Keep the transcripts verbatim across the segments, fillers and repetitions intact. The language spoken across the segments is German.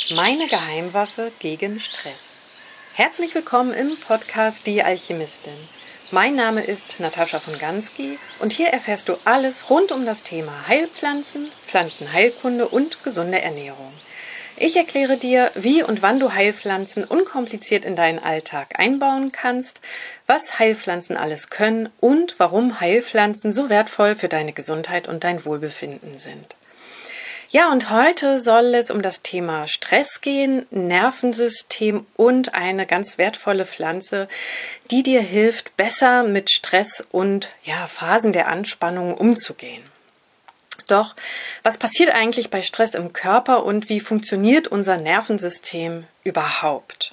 Meine Geheimwaffe gegen Stress. Herzlich willkommen im Podcast Die Alchemistin. Mein Name ist Natascha von Gansky und hier erfährst du alles rund um das Thema Heilpflanzen, Pflanzenheilkunde und gesunde Ernährung. Ich erkläre dir, wie und wann du Heilpflanzen unkompliziert in deinen Alltag einbauen kannst, was Heilpflanzen alles können und warum Heilpflanzen so wertvoll für deine Gesundheit und dein Wohlbefinden sind. Ja, und heute soll es um das Thema Stress gehen, Nervensystem und eine ganz wertvolle Pflanze, die dir hilft, besser mit Stress und ja, Phasen der Anspannung umzugehen. Doch, was passiert eigentlich bei Stress im Körper und wie funktioniert unser Nervensystem überhaupt?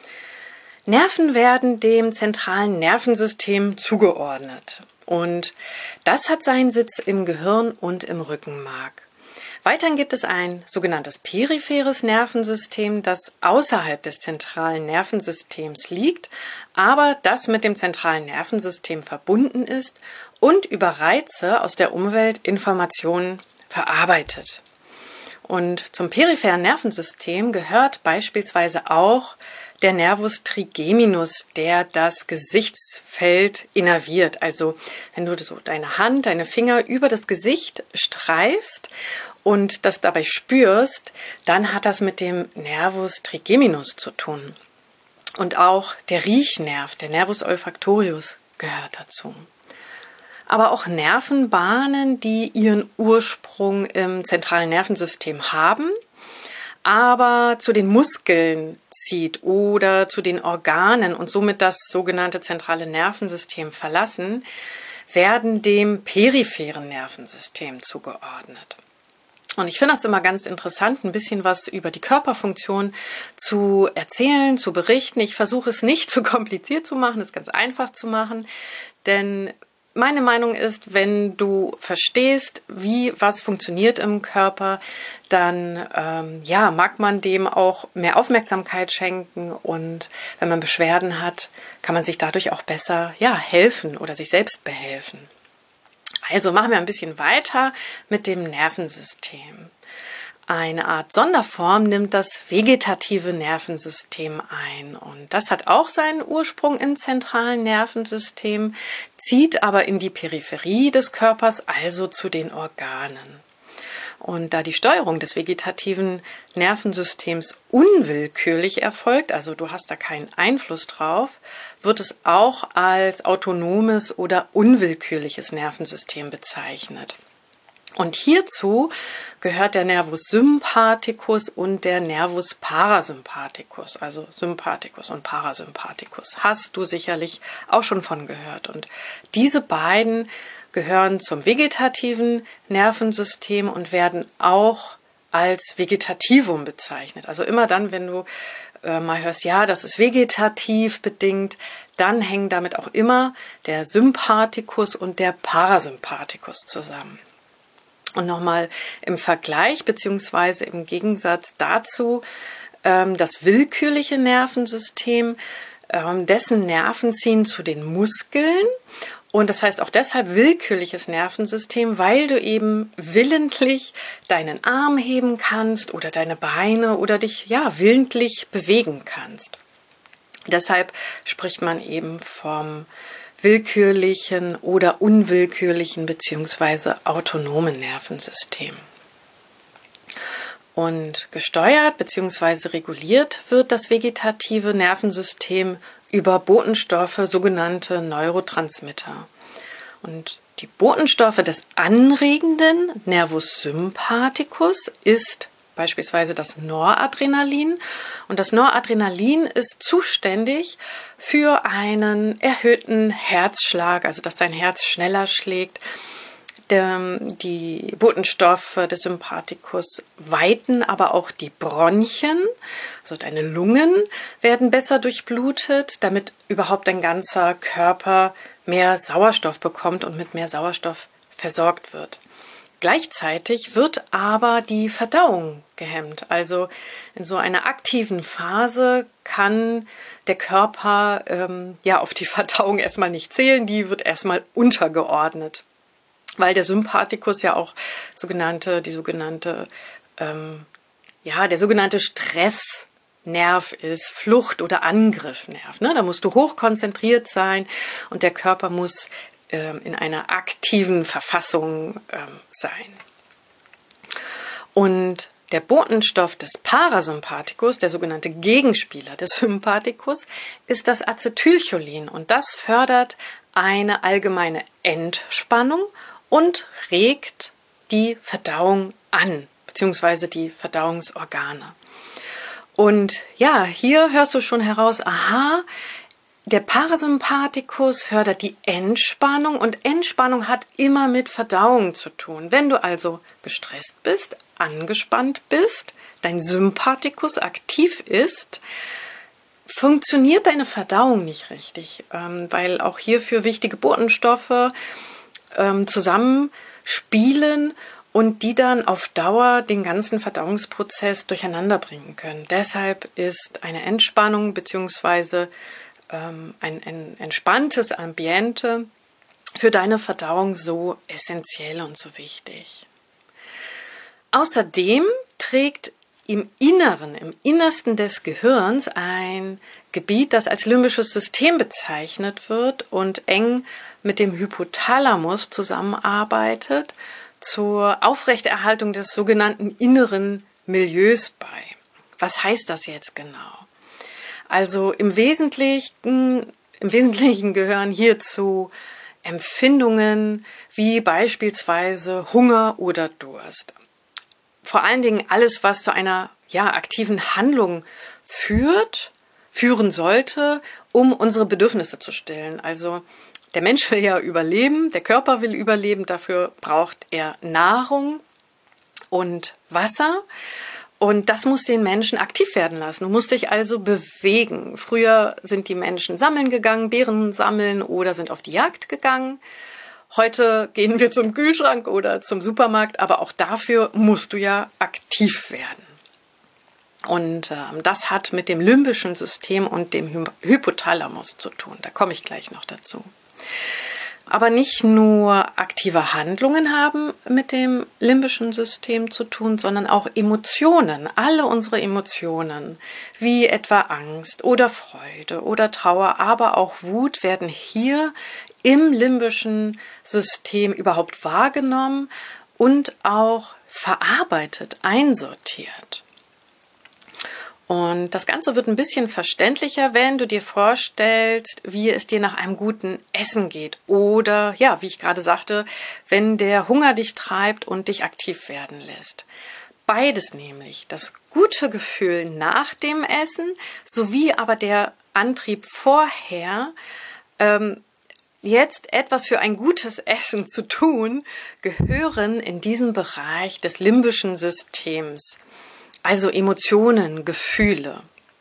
Nerven werden dem zentralen Nervensystem zugeordnet und das hat seinen Sitz im Gehirn und im Rückenmark. Weiterhin gibt es ein sogenanntes peripheres Nervensystem, das außerhalb des zentralen Nervensystems liegt, aber das mit dem zentralen Nervensystem verbunden ist und über Reize aus der Umwelt Informationen verarbeitet. Und zum peripheren Nervensystem gehört beispielsweise auch der Nervus trigeminus, der das Gesichtsfeld innerviert. Also wenn du so deine Hand, deine Finger über das Gesicht streifst und das dabei spürst, dann hat das mit dem Nervus trigeminus zu tun. Und auch der Riechnerv, der Nervus olfactorius, gehört dazu. Aber auch Nervenbahnen, die ihren Ursprung im zentralen Nervensystem haben, aber zu den Muskeln zieht oder zu den Organen und somit das sogenannte zentrale Nervensystem verlassen, werden dem peripheren Nervensystem zugeordnet. Und ich finde das immer ganz interessant, ein bisschen was über die Körperfunktion zu erzählen, zu berichten. Ich versuche es nicht zu kompliziert zu machen, es ganz einfach zu machen, denn meine Meinung ist, wenn du verstehst, wie was funktioniert im Körper, dann ähm, ja, mag man dem auch mehr Aufmerksamkeit schenken und wenn man Beschwerden hat, kann man sich dadurch auch besser ja, helfen oder sich selbst behelfen. Also machen wir ein bisschen weiter mit dem Nervensystem. Eine Art Sonderform nimmt das vegetative Nervensystem ein und das hat auch seinen Ursprung im zentralen Nervensystem, zieht aber in die Peripherie des Körpers, also zu den Organen. Und da die Steuerung des vegetativen Nervensystems unwillkürlich erfolgt, also du hast da keinen Einfluss drauf, wird es auch als autonomes oder unwillkürliches Nervensystem bezeichnet. Und hierzu gehört der Nervus sympathicus und der Nervus parasympathicus, also Sympathikus und Parasympathikus. Hast du sicherlich auch schon von gehört. Und diese beiden gehören zum vegetativen Nervensystem und werden auch als Vegetativum bezeichnet. Also immer dann, wenn du äh, mal hörst, ja, das ist vegetativ bedingt, dann hängen damit auch immer der Sympathikus und der Parasympathikus zusammen. Und nochmal im Vergleich beziehungsweise im Gegensatz dazu ähm, das willkürliche Nervensystem, ähm, dessen Nerven ziehen zu den Muskeln. Und das heißt auch deshalb willkürliches Nervensystem, weil du eben willentlich deinen Arm heben kannst oder deine Beine oder dich ja willentlich bewegen kannst. Deshalb spricht man eben vom willkürlichen oder unwillkürlichen bzw. autonomen Nervensystem. Und gesteuert bzw. reguliert wird das vegetative Nervensystem über Botenstoffe, sogenannte Neurotransmitter. Und die Botenstoffe des anregenden Nervus sympathicus ist beispielsweise das Noradrenalin. Und das Noradrenalin ist zuständig für einen erhöhten Herzschlag, also dass dein Herz schneller schlägt. Die Botenstoffe des Sympathikus weiten aber auch die Bronchien, also deine Lungen werden besser durchblutet, damit überhaupt dein ganzer Körper mehr Sauerstoff bekommt und mit mehr Sauerstoff versorgt wird. Gleichzeitig wird aber die Verdauung gehemmt. Also in so einer aktiven Phase kann der Körper ähm, ja auf die Verdauung erstmal nicht zählen, die wird erstmal untergeordnet. Weil der Sympathikus ja auch sogenannte, die sogenannte ähm, ja, der sogenannte Stressnerv ist, Flucht- oder Angriffnerv. Ne? Da musst du hochkonzentriert sein und der Körper muss ähm, in einer aktiven Verfassung ähm, sein. Und der Botenstoff des Parasympathikus, der sogenannte Gegenspieler des Sympathikus, ist das Acetylcholin und das fördert eine allgemeine Entspannung und regt die Verdauung an, beziehungsweise die Verdauungsorgane. Und ja, hier hörst du schon heraus, aha, der Parasympathikus fördert die Entspannung und Entspannung hat immer mit Verdauung zu tun. Wenn du also gestresst bist, angespannt bist, dein Sympathikus aktiv ist, funktioniert deine Verdauung nicht richtig, ähm, weil auch hierfür wichtige Botenstoffe ähm, zusammenspielen und die dann auf Dauer den ganzen Verdauungsprozess durcheinander bringen können. Deshalb ist eine Entspannung bzw. ähm, ein, ein entspanntes Ambiente für deine Verdauung so essentiell und so wichtig. Außerdem trägt im Inneren, im Innersten des Gehirns ein Gebiet, das als limbisches System bezeichnet wird und eng mit dem Hypothalamus zusammenarbeitet, zur Aufrechterhaltung des sogenannten inneren Milieus bei. Was heißt das jetzt genau? Also im Wesentlichen, im Wesentlichen gehören hierzu Empfindungen wie beispielsweise Hunger oder Durst. Vor allen Dingen alles, was zu einer ja, aktiven Handlung führt, führen sollte, um unsere Bedürfnisse zu stillen. Also der Mensch will ja überleben, der Körper will überleben, dafür braucht er Nahrung und Wasser. Und das muss den Menschen aktiv werden lassen. Du musst dich also bewegen. Früher sind die Menschen sammeln gegangen, Beeren sammeln oder sind auf die Jagd gegangen. Heute gehen wir zum Kühlschrank oder zum Supermarkt, aber auch dafür musst du ja aktiv werden. Und äh, das hat mit dem limbischen System und dem Hy- Hypothalamus zu tun. Da komme ich gleich noch dazu. Aber nicht nur aktive Handlungen haben mit dem limbischen System zu tun, sondern auch Emotionen. Alle unsere Emotionen, wie etwa Angst oder Freude oder Trauer, aber auch Wut, werden hier im limbischen System überhaupt wahrgenommen und auch verarbeitet, einsortiert. Und das Ganze wird ein bisschen verständlicher, wenn du dir vorstellst, wie es dir nach einem guten Essen geht. Oder, ja, wie ich gerade sagte, wenn der Hunger dich treibt und dich aktiv werden lässt. Beides nämlich, das gute Gefühl nach dem Essen, sowie aber der Antrieb vorher, ähm, jetzt etwas für ein gutes Essen zu tun, gehören in diesen Bereich des limbischen Systems. Also Emotionen, Gefühle.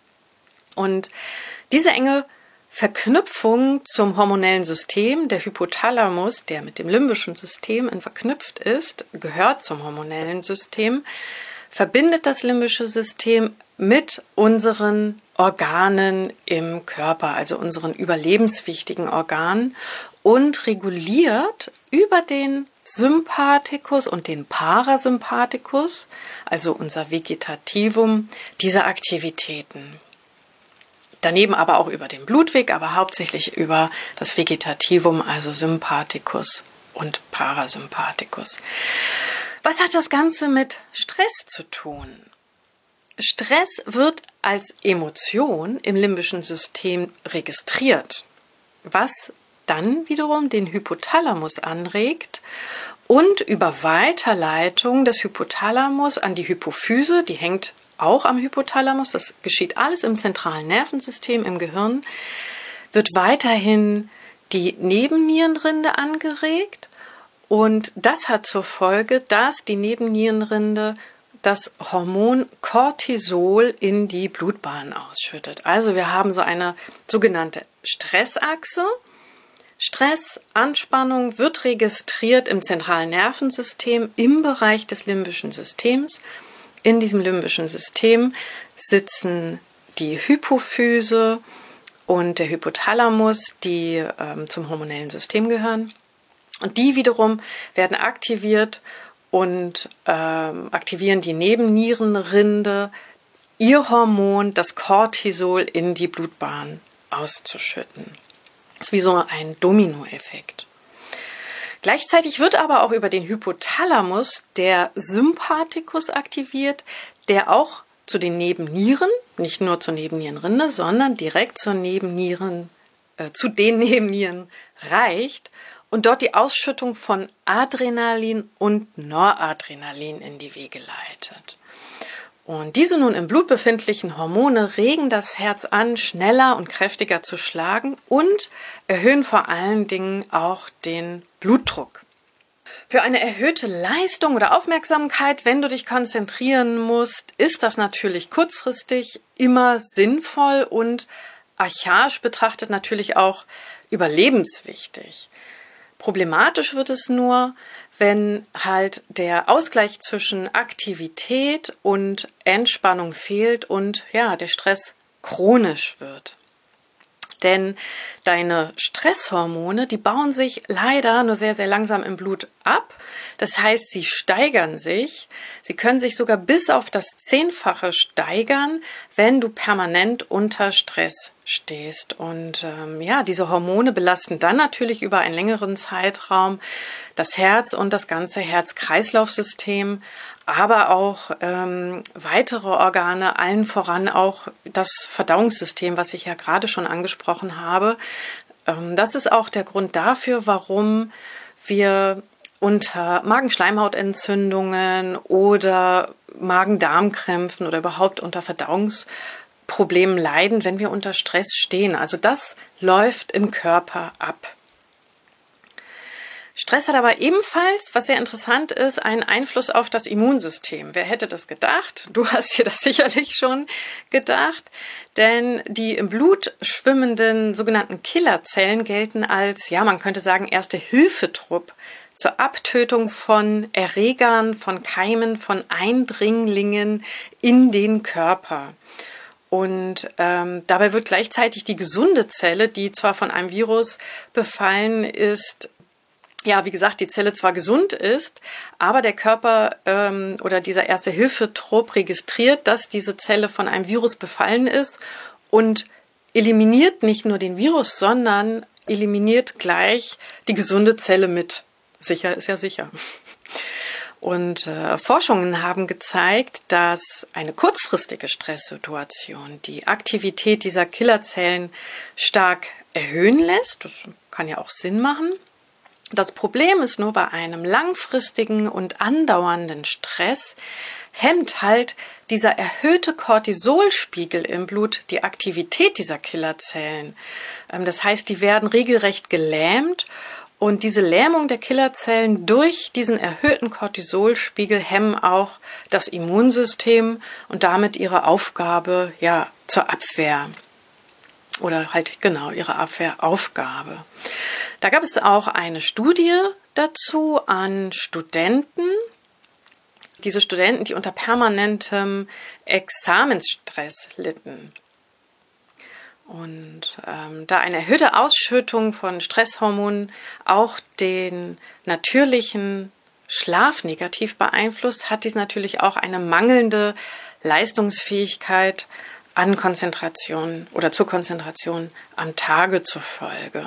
Und diese enge Verknüpfung zum hormonellen System, der Hypothalamus, der mit dem limbischen System verknüpft ist, gehört zum hormonellen System, verbindet das limbische System mit unseren Organen im Körper, also unseren überlebenswichtigen Organen und reguliert über den Sympathikus und den Parasympathikus, also unser Vegetativum, diese Aktivitäten. Daneben aber auch über den Blutweg, aber hauptsächlich über das Vegetativum, also Sympathikus und Parasympathikus. Was hat das Ganze mit Stress zu tun? Stress wird als Emotion im limbischen System registriert, was dann wiederum den Hypothalamus anregt und über Weiterleitung des Hypothalamus an die Hypophyse, die hängt auch am Hypothalamus, das geschieht alles im zentralen Nervensystem im Gehirn, wird weiterhin die Nebennierenrinde angeregt und das hat zur Folge, dass die Nebennierenrinde das Hormon Cortisol in die Blutbahn ausschüttet. Also wir haben so eine sogenannte Stressachse. Stress, Anspannung wird registriert im zentralen Nervensystem im Bereich des limbischen Systems. In diesem limbischen System sitzen die Hypophyse und der Hypothalamus, die ähm, zum hormonellen System gehören. Und die wiederum werden aktiviert und ähm, aktivieren die Nebennierenrinde, ihr Hormon, das Cortisol, in die Blutbahn auszuschütten. Das ist wie so ein Dominoeffekt. Gleichzeitig wird aber auch über den Hypothalamus der Sympathikus aktiviert, der auch zu den Nebennieren, nicht nur zur Nebennierenrinde, sondern direkt zur Nebennieren, äh, zu den Nebennieren reicht und dort die Ausschüttung von Adrenalin und Noradrenalin in die Wege leitet. Und diese nun im Blut befindlichen Hormone regen das Herz an, schneller und kräftiger zu schlagen und erhöhen vor allen Dingen auch den Blutdruck. Für eine erhöhte Leistung oder Aufmerksamkeit, wenn du dich konzentrieren musst, ist das natürlich kurzfristig immer sinnvoll und archaisch betrachtet natürlich auch überlebenswichtig. Problematisch wird es nur, wenn halt der Ausgleich zwischen Aktivität und Entspannung fehlt und ja, der Stress chronisch wird. Denn deine Stresshormone, die bauen sich leider nur sehr, sehr langsam im Blut ab. Das heißt, sie steigern sich. Sie können sich sogar bis auf das Zehnfache steigern, wenn du permanent unter Stress stehst. Und ähm, ja, diese Hormone belasten dann natürlich über einen längeren Zeitraum das Herz und das ganze Herz-Kreislauf-System, aber auch ähm, weitere Organe, allen voran auch das Verdauungssystem, was ich ja gerade schon angesprochen habe. Ähm, das ist auch der Grund dafür, warum wir unter Magenschleimhautentzündungen oder Magen-Darm-Krämpfen oder überhaupt unter Verdauungsproblemen leiden, wenn wir unter Stress stehen. Also das läuft im Körper ab. Stress hat aber ebenfalls, was sehr interessant ist, einen Einfluss auf das Immunsystem. Wer hätte das gedacht? Du hast dir das sicherlich schon gedacht, denn die im Blut schwimmenden sogenannten Killerzellen gelten als, ja, man könnte sagen, erste Hilfetrupp zur Abtötung von Erregern, von Keimen, von Eindringlingen in den Körper. Und ähm, dabei wird gleichzeitig die gesunde Zelle, die zwar von einem Virus befallen ist, ja, wie gesagt, die Zelle zwar gesund ist, aber der Körper ähm, oder dieser Erste-Hilfe-Trupp registriert, dass diese Zelle von einem Virus befallen ist und eliminiert nicht nur den Virus, sondern eliminiert gleich die gesunde Zelle mit. Sicher ist ja sicher. Und äh, Forschungen haben gezeigt, dass eine kurzfristige Stresssituation die Aktivität dieser Killerzellen stark erhöhen lässt. Das kann ja auch Sinn machen. Das Problem ist nur, bei einem langfristigen und andauernden Stress hemmt halt dieser erhöhte Cortisolspiegel im Blut die Aktivität dieser Killerzellen. Das heißt, die werden regelrecht gelähmt und diese Lähmung der Killerzellen durch diesen erhöhten Cortisolspiegel hemmen auch das Immunsystem und damit ihre Aufgabe, ja, zur Abwehr. Oder halt genau ihre Abwehraufgabe. Da gab es auch eine Studie dazu an Studenten. Diese Studenten, die unter permanentem Examensstress litten. Und ähm, da eine erhöhte Ausschüttung von Stresshormonen auch den natürlichen Schlaf negativ beeinflusst, hat dies natürlich auch eine mangelnde Leistungsfähigkeit an Konzentration oder zur Konzentration am Tage zur Folge.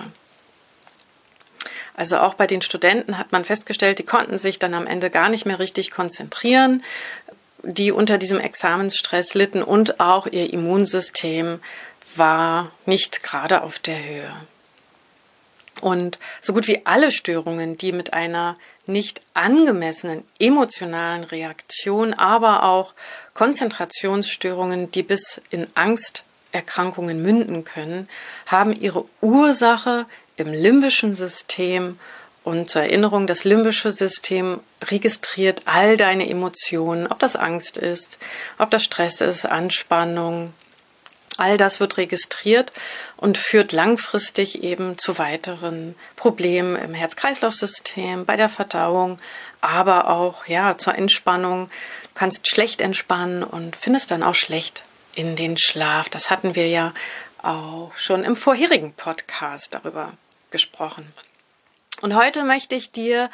Also auch bei den Studenten hat man festgestellt, die konnten sich dann am Ende gar nicht mehr richtig konzentrieren, die unter diesem Examensstress litten und auch ihr Immunsystem war nicht gerade auf der Höhe. Und so gut wie alle Störungen, die mit einer nicht angemessenen emotionalen Reaktion, aber auch Konzentrationsstörungen, die bis in Angsterkrankungen münden können, haben ihre Ursache im limbischen System. Und zur Erinnerung, das limbische System registriert all deine Emotionen, ob das Angst ist, ob das Stress ist, Anspannung. All das wird registriert und führt langfristig eben zu weiteren Problemen im Herz-Kreislauf-System, bei der Verdauung, aber auch ja zur Entspannung. Du kannst schlecht entspannen und findest dann auch schlecht in den Schlaf. Das hatten wir ja auch schon im vorherigen Podcast darüber gesprochen. Und heute möchte ich dir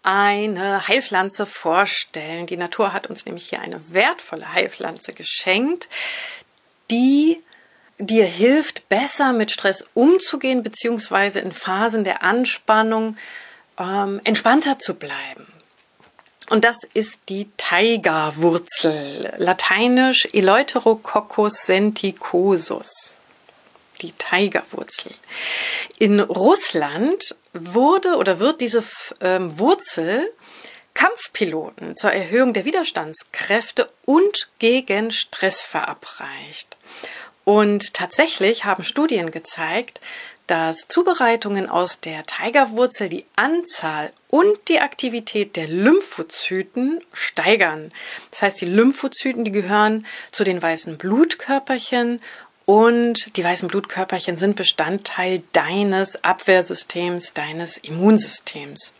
eine Heilpflanze vorstellen. Die Natur hat uns nämlich hier eine wertvolle Heilpflanze geschenkt, die dir hilft, besser mit Stress umzugehen, beziehungsweise in Phasen der Anspannung ähm, entspannter zu bleiben. Und das ist die Taiga-Wurzel, lateinisch Eleuterococcus senticosus, die Taiga-Wurzel. In Russland wurde oder wird diese ähm, Wurzel Kampfpiloten zur Erhöhung der Widerstandskräfte und gegen Stress verabreicht. Und tatsächlich haben Studien gezeigt, dass Zubereitungen aus der Taiga-Wurzel die Anzahl und die Aktivität der Lymphozyten steigern. Das heißt, die Lymphozyten, die gehören zu den weißen Blutkörperchen und die weißen Blutkörperchen sind Bestandteil deines Abwehrsystems, deines Immunsystems.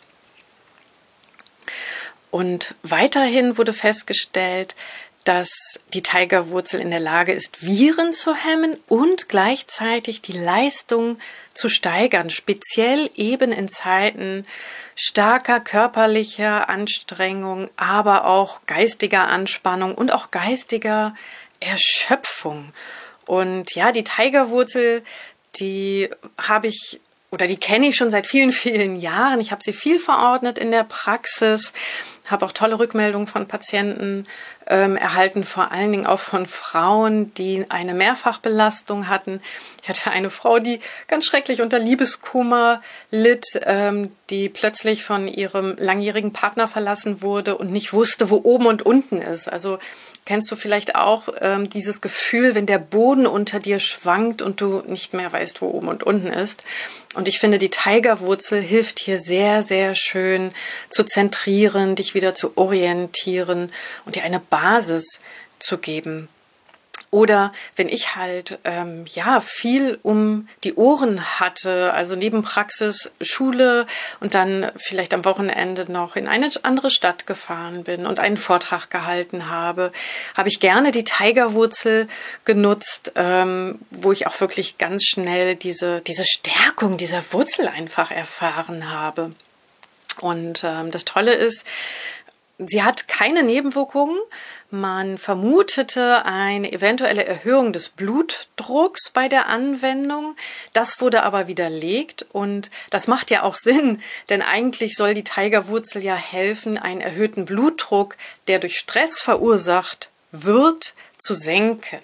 Und weiterhin wurde festgestellt, dass die Taiga-Wurzel in der Lage ist, Viren zu hemmen und gleichzeitig die Leistung zu steigern, speziell eben in Zeiten starker körperlicher Anstrengung, aber auch geistiger Anspannung und auch geistiger Erschöpfung. Und ja, die Taiga-Wurzel, die habe ich oder die kenne ich schon seit vielen, vielen Jahren. Ich habe sie viel verordnet in der Praxis, habe auch tolle Rückmeldungen von Patienten ähm, erhalten, vor allen Dingen auch von Frauen, die eine Mehrfachbelastung hatten. Ich hatte eine Frau, die ganz schrecklich unter Liebeskummer litt, ähm, die plötzlich von ihrem langjährigen Partner verlassen wurde und nicht wusste, wo oben und unten ist. Also kennst du vielleicht auch ähm, dieses Gefühl, wenn der Boden unter dir schwankt und du nicht mehr weißt, wo oben und unten ist. Und ich finde, die Taiga-Wurzel hilft hier sehr, sehr schön zu zentrieren, dich wieder zu orientieren und dir eine Basis zu geben. Oder wenn ich halt ähm, ja viel um die Ohren hatte, also neben Praxis, Schule und dann vielleicht am Wochenende noch in eine andere Stadt gefahren bin und einen Vortrag gehalten habe, habe ich gerne die Taiga-Wurzel genutzt, ähm, wo ich auch wirklich ganz schnell diese, diese Stärkung dieser Wurzel einfach erfahren habe. Und ähm, das Tolle ist, sie hat keine Nebenwirkungen. Man vermutete eine eventuelle Erhöhung des Blutdrucks bei der Anwendung. Das wurde aber widerlegt und das macht ja auch Sinn, denn eigentlich soll die Taiga-Wurzel ja helfen, einen erhöhten Blutdruck, der durch Stress verursacht wird, zu senken.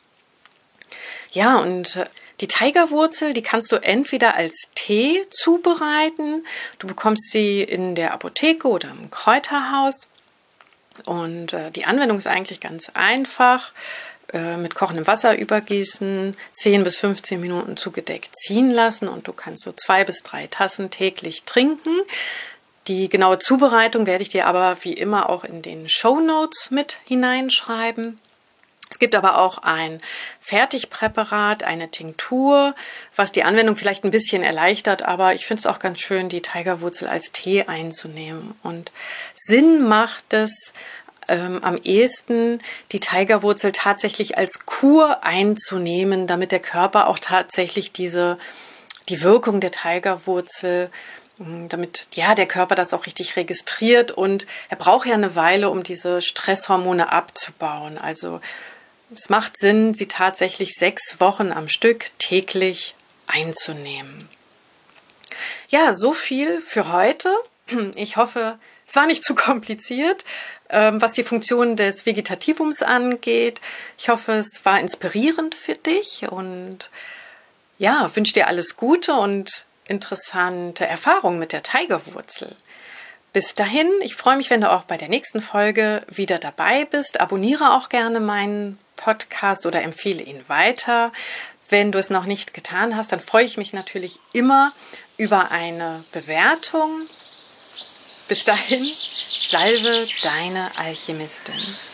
Ja, und die Taiga-Wurzel, die kannst du entweder als Tee zubereiten, du bekommst sie in der Apotheke oder im Kräuterhaus. Und äh, die Anwendung ist eigentlich ganz einfach. Äh, mit kochendem Wasser übergießen, zehn bis fünfzehn Minuten zugedeckt ziehen lassen und du kannst so zwei bis drei Tassen täglich trinken. Die genaue Zubereitung werde ich dir aber wie immer auch in den Shownotes mit hineinschreiben. Es gibt aber auch ein Fertigpräparat, eine Tinktur, was die Anwendung vielleicht ein bisschen erleichtert, aber ich finde es auch ganz schön, die Taiga-Wurzel als Tee einzunehmen. Und Sinn macht es ähm, am ehesten, die Taiga-Wurzel tatsächlich als Kur einzunehmen, damit der Körper auch tatsächlich diese, die Wirkung der Taiga-Wurzel, damit ja der Körper das auch richtig registriert und er braucht ja eine Weile, um diese Stresshormone abzubauen. Also es macht Sinn, sie tatsächlich sechs Wochen am Stück täglich einzunehmen. Ja, so viel für heute. Ich hoffe, es war nicht zu kompliziert, was die Funktion des Vegetativums angeht. Ich hoffe, es war inspirierend für dich und ja, wünsche dir alles Gute und interessante Erfahrungen mit der Taiga-Wurzel. Bis dahin, ich freue mich, wenn du auch bei der nächsten Folge wieder dabei bist. Abonniere auch gerne meinen Podcast oder empfehle ihn weiter. Wenn du es noch nicht getan hast, dann freue ich mich natürlich immer über eine Bewertung. Bis dahin, salve deine Alchemistin.